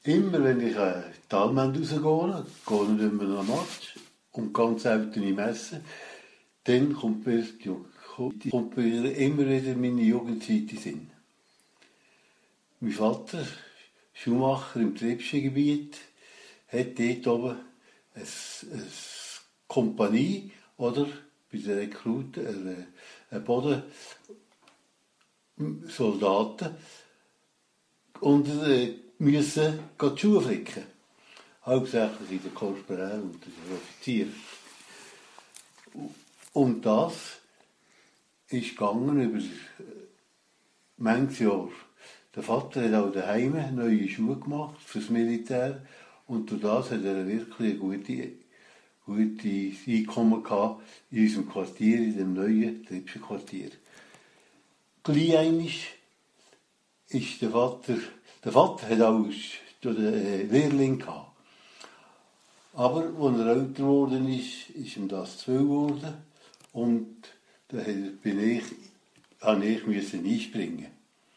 Immer wenn ich die Allmende rausgehe, gehe ich nicht mehr nach Matsch und ganz selten im Essen, dann kommt mir immer wieder meine Jugendzeit in den Sinn. Mein Vater, Schuhmacher im Triebschen Gebiet, hat dort oben eine Kompanie, oder, bei den Rekruten, eine Bodensoldaten, und müssen die Schuhe flicken. Hauptsächlich in der Korporal und der Offizier. Und das ist gegangen über manches Jahr. Der Vater hat auch daheim neue Schuhe gemacht fürs Militär und durch das hat er wirklich ein gutes Einkommen gehabt in unserem Quartier, in dem neuen Triebschen Quartier. Gleich einmal ist der Vater hat auch einen Lehrling gehabt. Aber als er älter geworden ist ihm das zu viel geworden und da musste ich einspringen.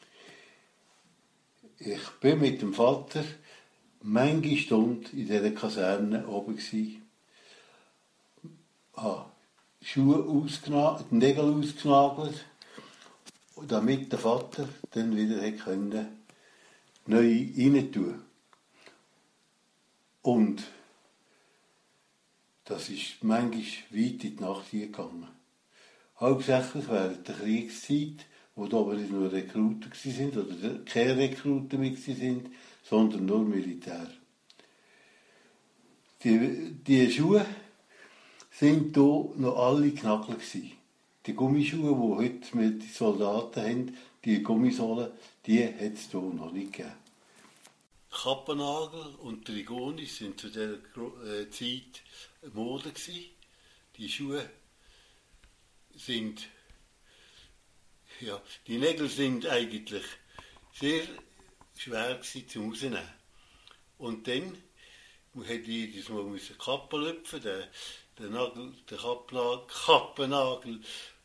Ich war mit dem Vater manche Stunde in dieser Kaserne oben gsi. Habe Schuhe die Nägel ausgenagelt, damit der Vater dann wieder neu rein tun. Und das ist manchmal weit in die Nacht gegangen. Hauptsächlich während der Kriegszeit, wo da aber nicht nur Rekruten waren, oder keine Rekruten mehr waren, sondern nur Militär. Die Schuhe sind hier noch alle knackelig gewesen. Die Gummischuhe, die heute mit den Soldaten haben, die Gummisohlen, die hat es hier noch nicht gegeben. Kappennagel und Trigonis sind zu dieser Zeit Mode gewesen. Die Schuhe sind, die Nägel sind eigentlich sehr schwer gewesen zum Rausnehmen. Und dann musste jedes Mal eine Kappe lüpfen, den Kappennagel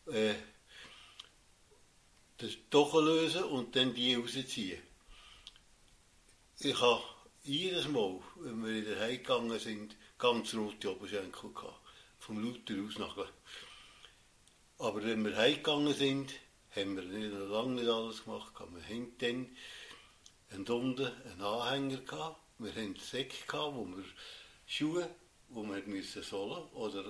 den Stochen lösen und dann die rausziehen. Ich habe jedes Mal, wenn wir wieder heimgegangen sind, ganz rote Oberschenkel gehabt, vom lauter Ausnageln. Aber wenn wir heimgegangen sind, haben wir noch lange nicht alles gemacht. Wir hatten dann unten einen Anhänger gehabt. Wir hatten Säcke gehabt, wo wir Schuhe, wo wir Sohlen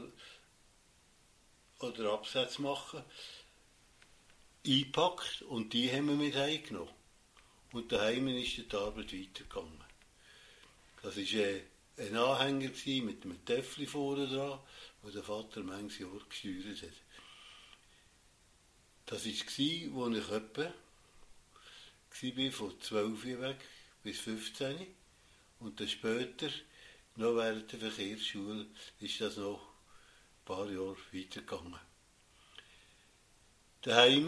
oder Absätze machen, eingepackt und die haben wir mit heimgenommen. Und daheim ist die Arbeit weitergegangen. Das war ein Anhänger mit einem Töffel vorne dran, wo der Vater manches Jahr gesteuert hat. Das war, als ich etwa von 12 weg bis 15. Und dann später, noch während der Verkehrsschule, ist das noch ein paar Jahre weitergegangen. Daheim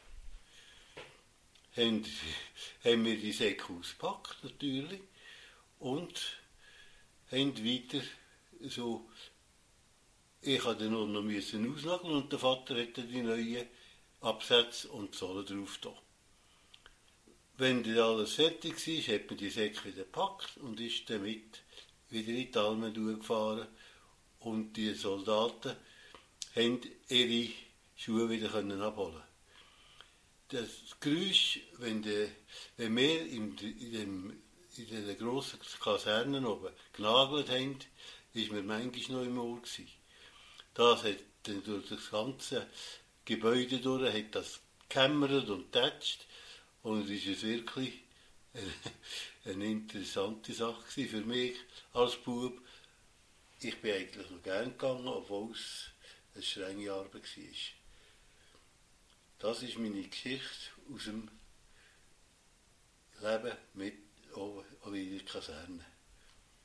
haben wir die Säcke ausgepackt, natürlich, und haben weiter so, ich musste dann noch ausnageln und der Vater hatte die neuen Absätze und Sohlen drauf da. Wenn dann alles fertig war, hat man die Säcke wieder gepackt und ist damit wieder in die Almen gefahren und die Soldaten haben ihre Schuhe wieder abholen. Das Geräusch, wenn wir in den grossen Kasernen oben genagelt haben, war mir manchmal noch im Ohr gewesen. Das hat dann durch das ganze Gebäude durch, hat das gehämmert und getatscht und es war wirklich eine interessante Sache für mich als Bub. Ich bin eigentlich noch gern gegangen, obwohl es eine strenge Arbeit war. Das ist meine Geschichte aus dem Leben mit in der Kaserne.